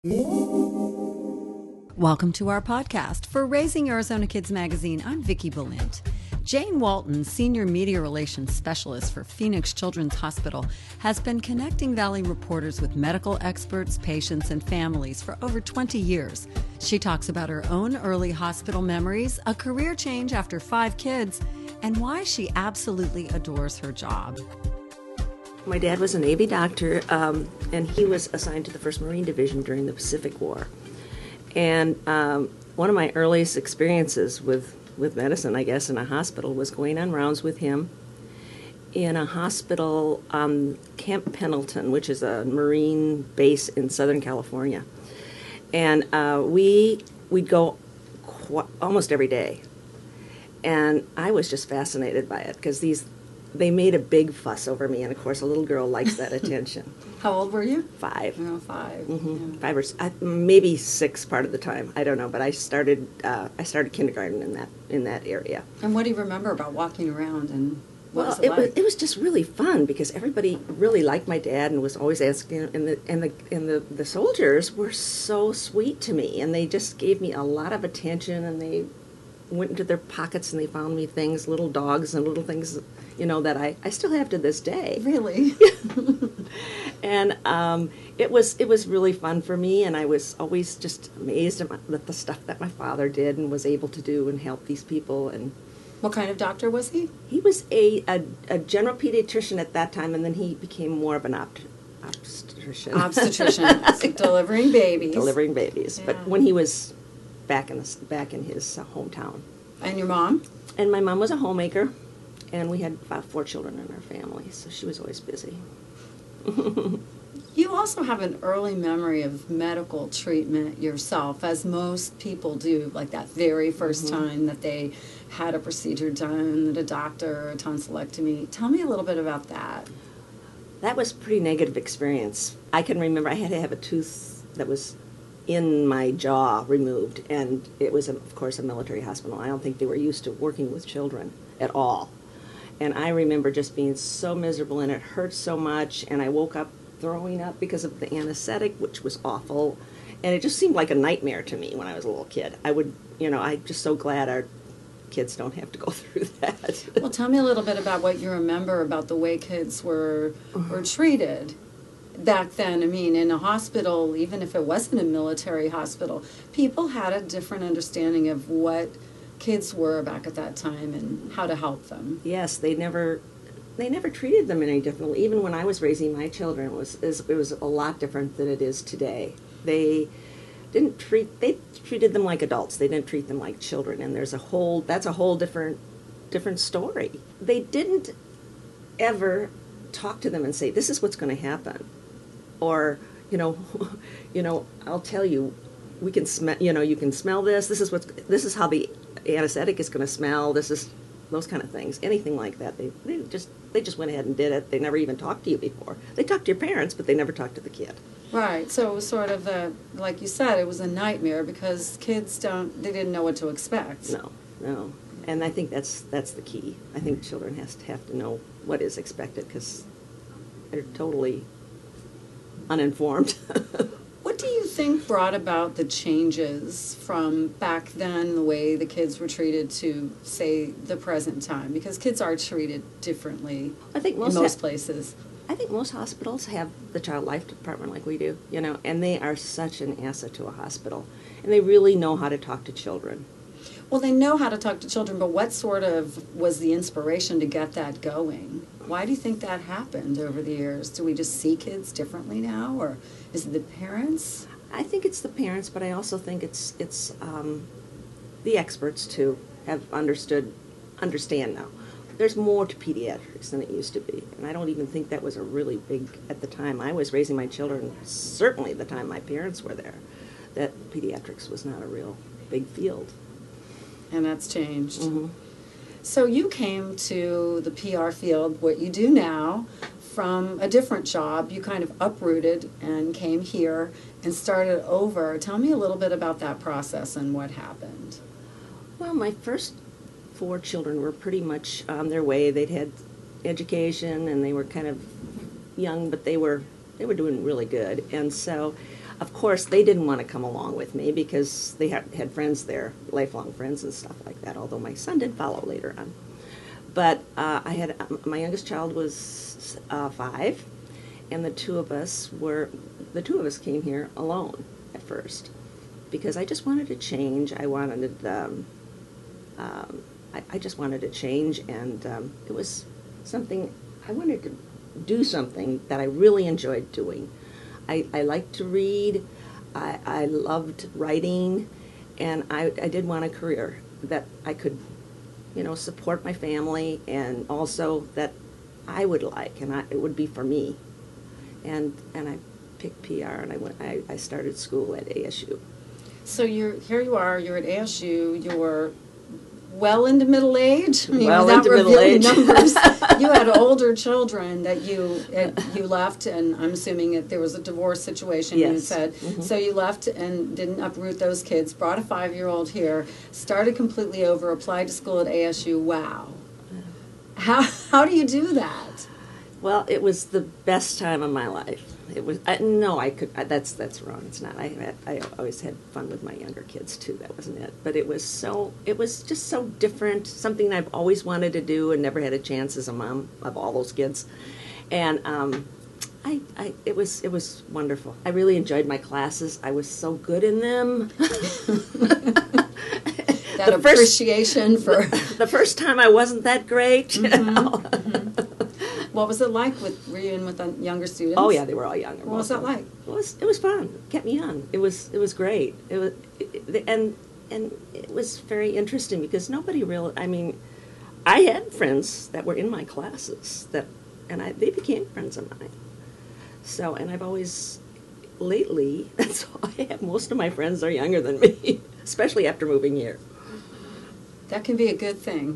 Welcome to our podcast for Raising Arizona Kids magazine. I'm Vicki Balint. Jane Walton, Senior Media Relations Specialist for Phoenix Children's Hospital, has been connecting Valley reporters with medical experts, patients, and families for over 20 years. She talks about her own early hospital memories, a career change after 5 kids, and why she absolutely adores her job. My dad was a Navy doctor, and he was assigned to the 1st Marine Division during the Pacific War. And one of my earliest experiences with medicine, I guess, in a hospital was going on rounds with him in a hospital on Camp Pendleton, which is a Marine base in Southern California. And we'd go almost every day. And I was just fascinated by it because they made a big fuss over me, and of course a little girl likes that attention. How old were you? 5. Oh, 5. Mm-hmm. Yeah. 5 or maybe 6 part of the time. I don't know, but I started kindergarten in that area. And what do you remember about walking around and what was it it like? It was just really fun because everybody really liked my dad and was always asking, and the soldiers were so sweet to me, and they just gave me a lot of attention, and they went into their pockets and they found me things, little dogs and little things, that I still have to this day. Really? And it was really fun for me, and I was always just amazed at the stuff that my father did and was able to do and help these people. And What kind of doctor was he? he was a general pediatrician at that time, and then he became more of an obstetrician. Obstetrician, so delivering babies. Delivering babies. Yeah. But when he was back in his hometown. And your mom? And my mom was a homemaker, and we had about 4 children in our family, so she was always busy. You also have an early memory of medical treatment yourself, as most people do, like that very first time that they had a procedure done at a doctor or a tonsillectomy. Tell me a little bit about that. That was a pretty negative experience. I can remember I had to have a tooth that was in my jaw removed, and it was, of course, a military hospital. I don't think they were used to working with children at all. And I remember just being so miserable, and it hurt so much, and I woke up throwing up because of the anesthetic, which was awful. And it just seemed like a nightmare to me when I was a little kid. I'm just so glad our kids don't have to go through that. Well, tell me a little bit about what you remember about the way kids were treated back then. I mean, in a hospital, even if it wasn't a military hospital, people had a different understanding of what kids were back at that time and how to help them. Yes, they never treated them any differently. Even when I was raising my children, it was a lot different than it is today. They treated them like adults. They didn't treat them like children, and that's a whole different story. They didn't ever talk to them and say, "This is what's going to happen," or I'll tell you, we can smell. You can smell this. This is how the anesthetic is going to smell. This is those kind of things. Anything like that. They just went ahead and did it. They never even talked to you before. They talked to your parents, but they never talked to the kid. Right. So it was sort of like you said, it was a nightmare because kids they didn't know what to expect. No. And I think that's the key. I think children have to know what is expected because they're totally uninformed. What do you think brought about the changes from back then, the way the kids were treated, to, say, the present time? Because kids are treated differently in most places. I think most hospitals have the child life department like we do, and they are such an asset to a hospital. And they really know how to talk to children. Well, they know how to talk to children, but what sort of was the inspiration to get that going? Why do you think that happened over the years? Do we just see kids differently now, or is it the parents? I think it's the parents, but I also think it's the experts too have understand now. There's more to pediatrics than it used to be, and I don't even think that was a really big at the time I was raising my children. Certainly, the time my parents were there, that pediatrics was not a real big field. And that's changed. Mm-hmm. So you came to the PR field, what you do now, from a different job. You kind of uprooted and came here and started over. Tell me a little bit about that process and what happened. Well, my first 4 children were pretty much on their way. They'd had education and they were kind of young, but they were doing really good. And so of course, they didn't want to come along with me because they had friends there, lifelong friends and stuff like that, although my son did follow later on. But I had my youngest child was 5, and the two of us came here alone at first because I just wanted to change. I just wanted to change, and it was something I wanted to do, something that I really enjoyed doing. I liked to read. I loved writing, and I did want a career that I could, support my family, and also that I would like, and it would be for me. And I picked PR, and I started school at ASU. So you're at ASU, you're well into middle age. I mean, well without into middle age. Numbers, you had older children that you left, and I'm assuming that there was a divorce situation. Yes. You said so. You left and didn't uproot those kids. Brought a 5-year-old here. Started completely over. Applied to school at ASU. Wow. How do you do that? Well, it was the best time of my life. It was that's wrong. It's not. I always had fun with my younger kids too. That wasn't it. But it was just so different. Something I've always wanted to do and never had a chance as a mom of all those kids. And it was wonderful. I really enjoyed my classes. I was so good in them. That appreciation for the first time I wasn't that great. What was it like? Were you in with the younger students? Oh yeah, they were all younger. What was that like? It was fun. It kept me young. It was great. And it was very interesting because nobody really. I mean, I had friends that were in my classes they became friends of mine. So, and I've always lately, that's why I have most of my friends are younger than me, especially after moving here. That can be a good thing.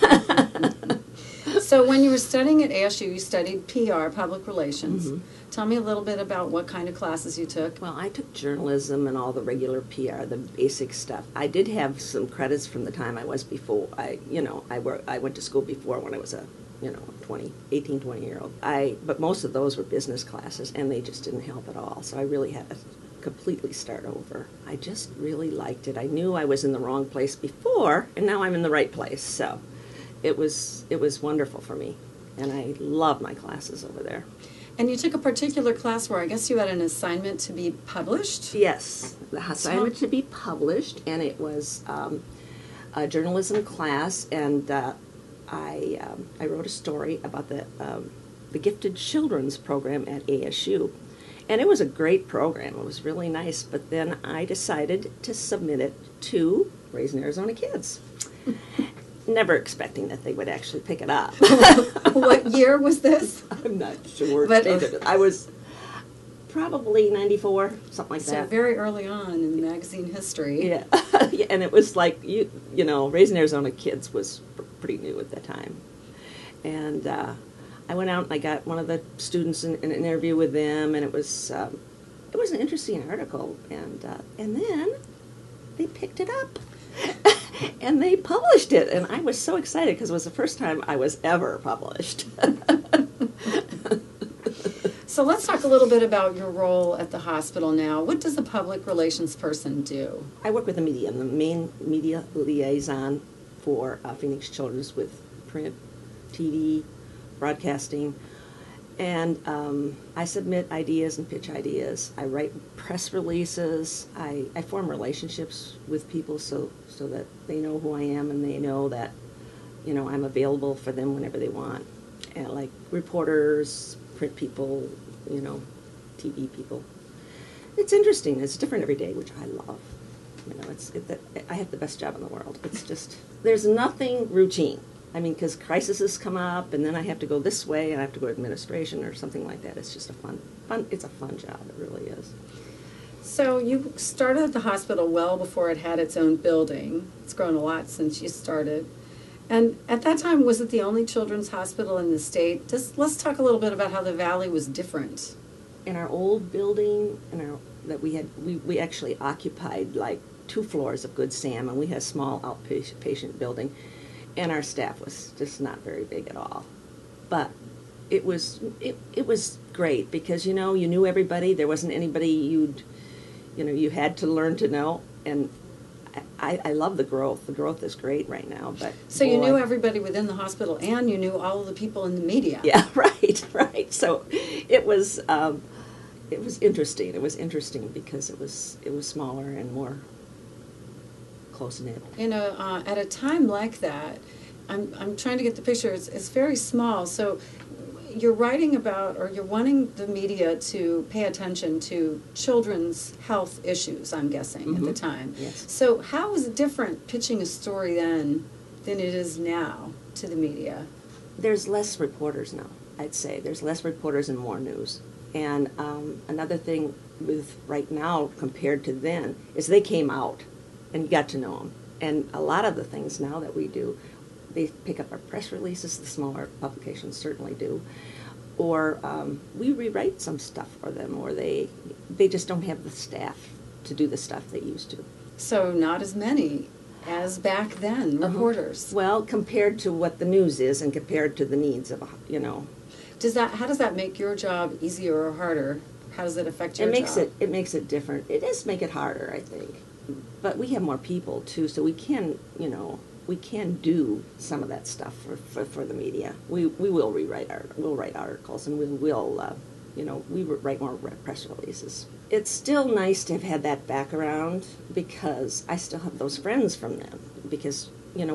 So when you were studying at ASU, you studied PR, public relations. Mm-hmm. Tell me a little bit about what kind of classes you took. Well, I took journalism and all the regular PR, the basic stuff. I did have some credits from the time I was before. I went to school before when I was a 20-year-old. But most of those were business classes, and they just didn't help at all. So I really had to completely start over. I just really liked it. I knew I was in the wrong place before, and now I'm in the right place. So it was wonderful for me, and I love my classes over there. And you took a particular class where I guess you had an assignment to be published? Yes, the assignment to be published, and it was a journalism class, and I wrote a story about the Gifted Children's Program at ASU. And it was a great program. It was really nice. But then I decided to submit it to Raising Arizona Kids, never expecting that they would actually pick it up. What year was this? I'm not sure. But I was probably 94, something like that. So very early on in the magazine history. Yeah. Yeah, and it was like, Raising Arizona Kids was pretty new at that time. And I went out and I got one of the students in an interview with them, and it was an interesting article. And then they picked it up. And they published it, and I was so excited because it was the first time I was ever published. So let's talk a little bit about your role at the hospital now. What does a public relations person do? I work with the media. I'm the main media liaison for Phoenix Children's with print, TV, broadcasting. And I submit ideas and pitch ideas. I write press releases. I form relationships with people so that they know who I am and they know that, I'm available for them whenever they want. And like reporters, print people, TV people. It's interesting. It's different every day, which I love. I have the best job in the world. It's just, there's nothing routine. I mean, because crises come up, and then I have to go this way, and I have to go to administration or something like that. It's just it's a fun job. It really is. So you started at the hospital well before it had its own building. It's grown a lot since you started. And at that time, was it the only children's hospital in the state? Let's talk a little bit about how the Valley was different. In our old building, that we had, we actually occupied like 2 floors of Good Sam, and we had a small outpatient building. And our staff was just not very big at all. But it was great because, you knew everybody. There wasn't anybody you had to learn to know, and I love the growth. The growth is great right now. But so you knew everybody within the hospital, and you knew all of the people in the media. Yeah, right. So it was interesting. It was interesting because it was smaller and more close knit. At a time like that, I'm trying to get the picture. It's very small. So you're writing about, or you're wanting the media to pay attention to children's health issues, I'm guessing, at the time. Yes. So how is it different pitching a story then than it is now to the media? There's less reporters now, I'd say. There's less reporters and more news. And another thing with right now compared to then is they came out and you got to know them. And a lot of the things now that we do, they pick up our press releases, the smaller publications certainly do, or we rewrite some stuff for them, or they just don't have the staff to do the stuff they used to. So not as many as back then, reporters. Well, compared to what the news is and compared to the needs of, How does that make your job easier or harder? How does it affect your job? It makes it different. It does make it harder, I think. But we have more people too, so we can do some of that stuff for the media. We will write articles, and we write more press releases. It's still nice to have had that background because I still have those friends from them, because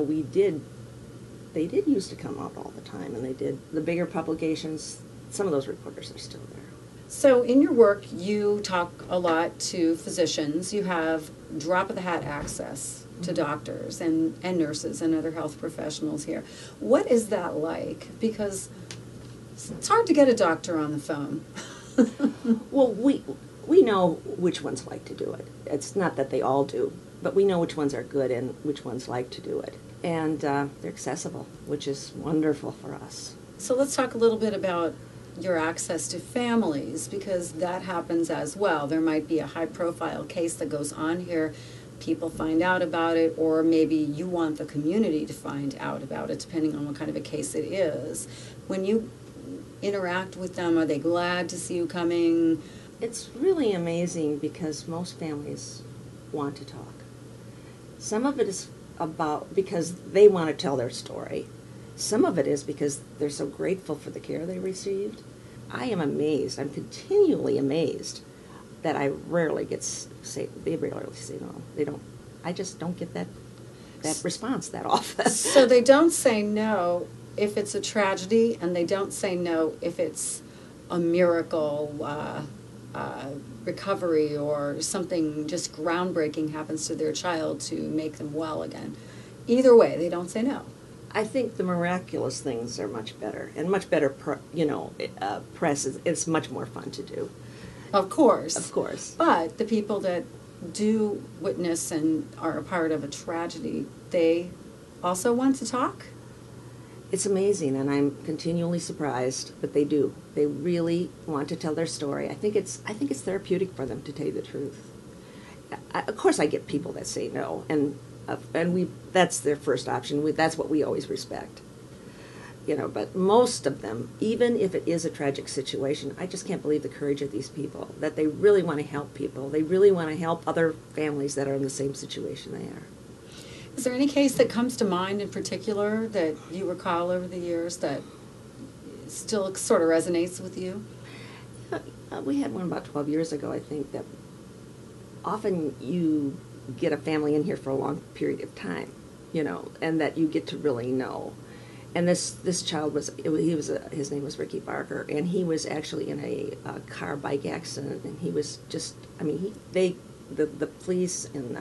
they did used to come out all the time, and they did the bigger publications. Some of those reporters are still there. So in your work, you talk a lot to physicians. You have drop-of-the-hat access to doctors and nurses and other health professionals here. What is that like? Because it's hard to get a doctor on the phone. Well, we know which ones like to do it. It's not that they all do, but we know which ones are good and which ones like to do it. And they're accessible, which is wonderful for us. So let's talk a little bit about your access to families, because that happens as well. There might be a high-profile case that goes on here. People find out about it, or maybe you want the community to find out about it, depending on what kind of a case it is. When you interact with them, are they glad to see you coming? It's really amazing because most families want to talk. Some of it is because they want to tell their story. Some of it is because they're so grateful for the care they received. I am amazed. I'm continually amazed that I rarely they rarely say no. They don't. I just don't get that response that often. So they don't say no if it's a tragedy, and they don't say no if it's a miracle recovery or something just groundbreaking happens to their child to make them well again. Either way, they don't say no. I think the miraculous things are much better, and much better, press. It's much more fun to do. Of course. Of course. But the people that do witness and are a part of a tragedy, they also want to talk? It's amazing, and I'm continually surprised, but they do. They really want to tell their story. I think it's therapeutic for them to tell you the truth. Of course, I get people that say no, and that's their first option. That's what we always respect. But most of them, even if it is a tragic situation, I just can't believe the courage of these people, that they really want to help people. They really want to help other families that are in the same situation they are. Is there any case that comes to mind in particular that you recall over the years that still sort of resonates with you? We had one about 12 years ago, I think, that often you get a family in here for a long period of time, and that you get to really know. And this child his name was Ricky Barker, and he was actually in a car-bike accident, and he was just, the police and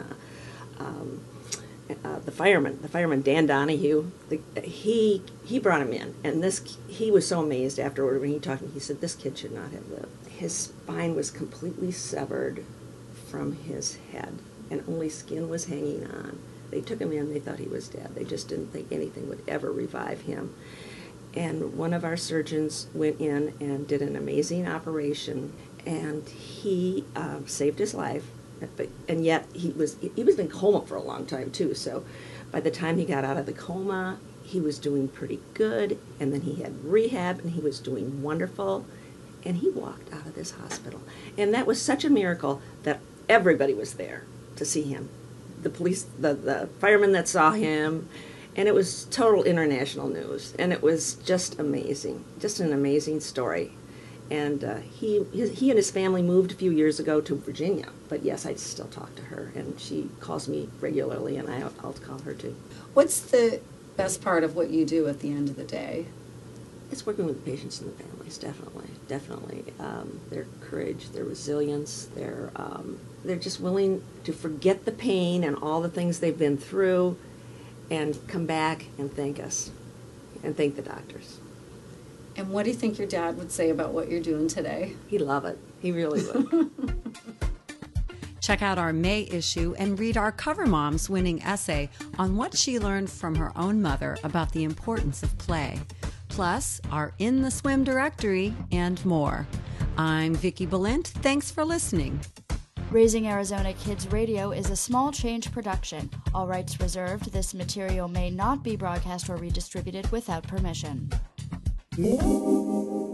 the fireman Dan Donahue, he brought him in, and he was so amazed afterward when he talked to me. He said, "This kid should not have lived." His spine was completely severed from his head, and only skin was hanging on. They took him in, they thought he was dead. They just didn't think anything would ever revive him. And one of our surgeons went in and did an amazing operation, and he saved his life. And yet he was in coma for a long time too. So by the time he got out of the coma, he was doing pretty good. And then he had rehab, and he was doing wonderful. And he walked out of this hospital. And that was such a miracle that everybody was there to see him. The police, the firemen that saw him, and it was total international news. And it was just amazing, just an amazing story. And he and his family moved a few years ago to Virginia. But yes, I still talk to her, and she calls me regularly, and I'll call her too. What's the best part of what you do at the end of the day? It's working with the patients and the families, definitely. Their courage, their resilience, they're just willing to forget the pain and all the things they've been through and come back and thank us and thank the doctors. And what do you think your dad would say about what you're doing today? He'd love it. He really would. Check out our May issue and read our Cover Mom's winning essay on what she learned from her own mother about the importance of play. Plus, our In the Swim directory and more. I'm Vicki Balint. Thanks for listening. Raising Arizona Kids Radio is a small change production. All rights reserved. This material may not be broadcast or redistributed without permission.